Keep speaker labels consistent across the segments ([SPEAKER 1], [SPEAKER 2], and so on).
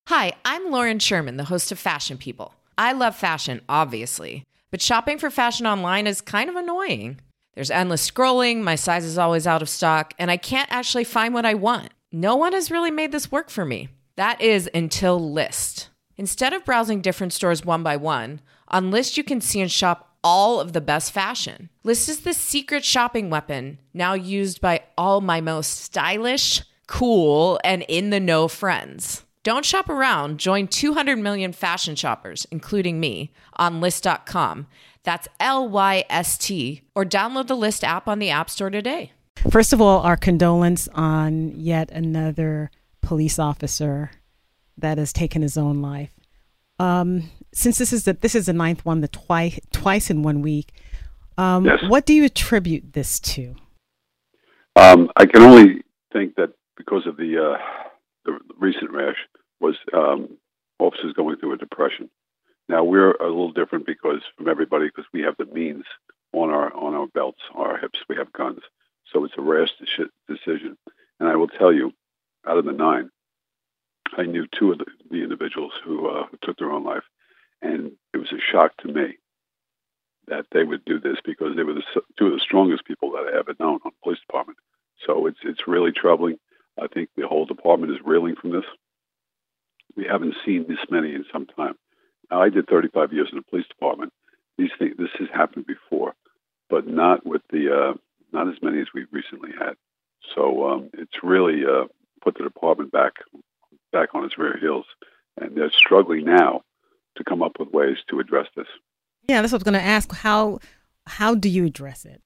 [SPEAKER 1] Hi, I'm Lauren Sherman, the host of Fashion People. I love fashion, obviously, but shopping for fashion online is kind of annoying. There's endless scrolling, my size is always out of stock, and I can't actually find what I want. No one has really made this work for me. That is until Lyst. Instead of browsing different stores one by one, on Lyst you can see and shop all of the best fashion. Lyst is the secret shopping weapon, now used by all my most stylish, cool, and in-the-know friends. Don't shop around. Join 200 million fashion shoppers, including me, on Lyst.com. That's Lyst, or download the Lyst app on the App Store today.
[SPEAKER 2] First of all, our condolence on yet another police officer that has taken his own life. Since this is the ninth one, twice in 1 week.
[SPEAKER 3] Yes.
[SPEAKER 2] What do you attribute this to?
[SPEAKER 3] I can only think that because of the recent rash was officers going through a depression. Now we're a little different because we have the means on our belts, on our hips, we have guns. So it's a rash decision. And I will tell you, out of the 9, I knew 2 of the individuals who took their own life, and it was a shock to me that they would do this because they were 2 of the strongest people that I ever known on the police department. So it's really troubling. I think the whole department is reeling from this. We haven't seen this many in some time. Now, I did 35 years in the police department. This has happened before, but not with not as many as we've recently had. So it's really put the department back on its rear heels, and they're struggling now to come up with ways to address this.
[SPEAKER 2] Yeah, that's what I was going to ask. How do you address it?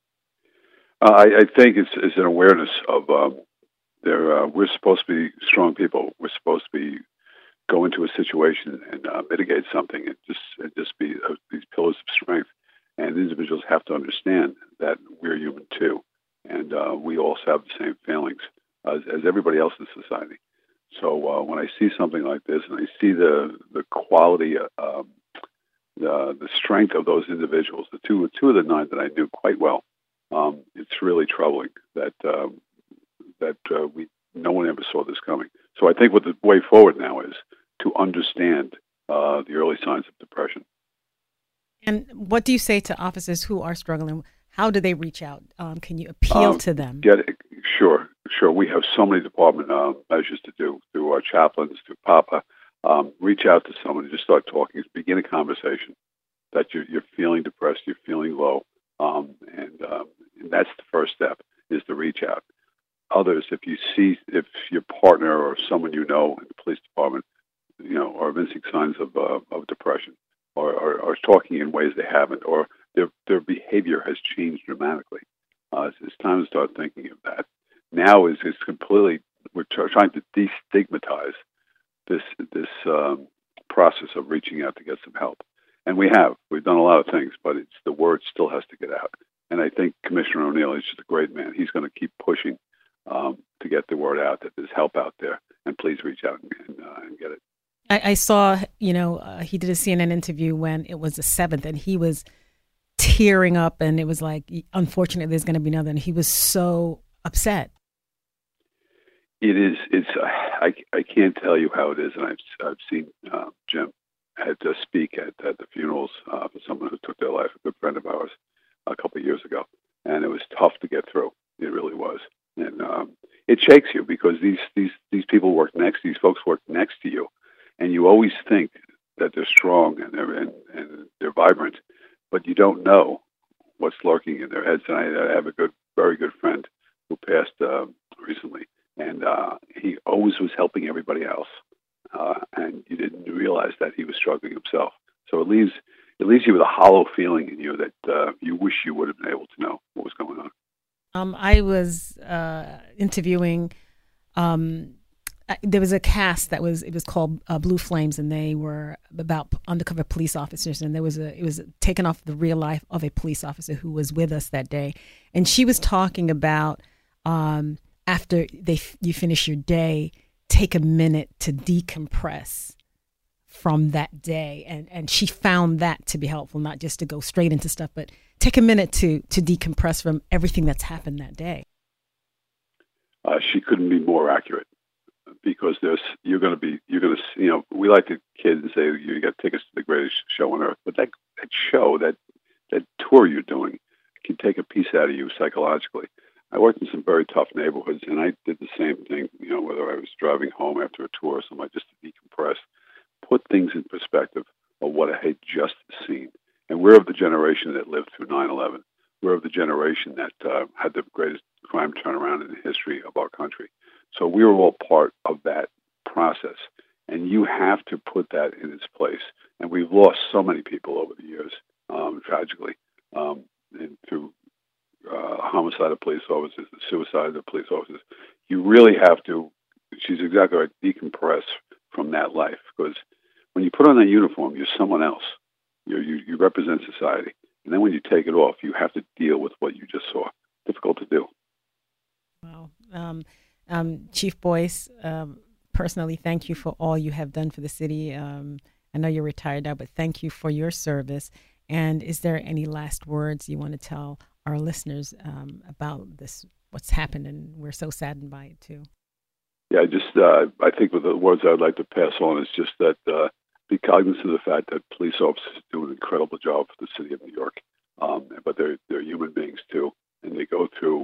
[SPEAKER 3] I think it's an awareness of we're supposed to be strong people. We're supposed to be go into a situation and mitigate something and just be these pillars of strength. And individuals have to understand that we're human too, and we also have the same feelings as everybody else in society. So when I see something like this, and I see the quality, the strength of those individuals, the two of the 9 that I knew quite well, it's really troubling that no one ever saw this coming. So I think what the way forward now is to understand the early signs of depression.
[SPEAKER 2] And what do you say to officers who are struggling? How do they reach out? Can you appeal to them?
[SPEAKER 3] Sure. We have so many department measures to do through our chaplains, through PAPA. Reach out to someone and just start talking. Begin a conversation that you're feeling depressed, you're feeling low, and that's the first step, is to reach out. Others, if your partner or someone you know in the police department, are evincing signs of depression, or talking in ways they haven't, or their behavior has changed dramatically, it's time to start thinking of that. Now is completely, we're trying to destigmatize this process of reaching out to get some help, and we've done a lot of things, but the word still has to get out. And I think Commissioner O'Neill is just a great man. He's going to keep pushing to get the word out that there's help out there, and please reach out and get it.
[SPEAKER 2] I saw, he did a CNN interview when it was the 7th, and he was tearing up, and it was like, unfortunately, there's going to be another, and he was so upset.
[SPEAKER 3] It is. I can't tell you how it is, and I've seen Jim had to speak at the funerals for someone who took their life, a good friend of ours, a couple of years ago, and it was tough to get through. It really was, and it shakes you because these people these folks work next to you, and you always think that they're strong and they're vibrant, but you don't know what's lurking in their heads. And I have a very good friend who passed recently, and he always was helping everybody else, and you didn't realize that he was struggling himself. So it leaves you with a hollow feeling in you that you wish you would have been able to know what was going on.
[SPEAKER 2] I was interviewing. There was a cast it was called Blue Flames, and they were about undercover police officers. And it was taken off the real life of a police officer who was with us that day, and she was talking about after you finish your day, take a minute to decompress from that day, and she found that to be helpful, not just to go straight into stuff, but take a minute to decompress from everything that's happened that day. She
[SPEAKER 3] couldn't be more accurate, because you're going to we like to kid and say you got tickets to the greatest show on earth, but that show, that tour you're doing, can take a piece out of you psychologically. I worked in some very tough neighborhoods, and I did the same thing. Whether I was driving home after a tour or something, just to decompress, put things in perspective of what I had just seen. And we're of the generation that lived through 9/11. We're of the generation that had the greatest crime turnaround in the history of our country. So we were all part of that process. And you have to put that in its place. And we've lost so many people over the years, tragically, and through homicide of police officers, the suicide of police officers. You really have to, she's exactly right, decompress from that life. Because when you put on that uniform, you're someone else. You represent society. And then when you take it off, you have to deal with what you just saw. Difficult to do.
[SPEAKER 2] Wow. Chief Boyce, personally, thank you for all you have done for the city. I know you're retired now, but thank you for your service. And is there any last words you want to tell our listeners about this, what's happened, and we're so saddened by it too?
[SPEAKER 3] Yeah, I think with the words I'd like to pass on is just that be cognizant of the fact that police officers do an incredible job for the city of New York, but they're human beings too, and they go through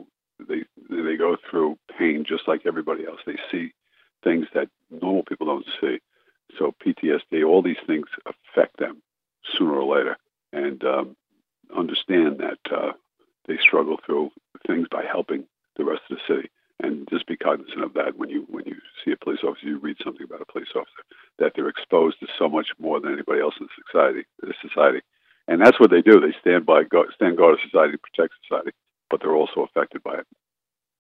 [SPEAKER 3] pain just like everybody else. They see things that normal people don't see. So PTSD, all these things affect them sooner or later, and understand that they struggle through things by helping the rest of the city. And just be cognizant of that when you see a police officer, you read something about a police officer, that they're exposed to so much more than anybody else in society. And that's what they do. They stand guard of society, protect society, but they're also affected by it.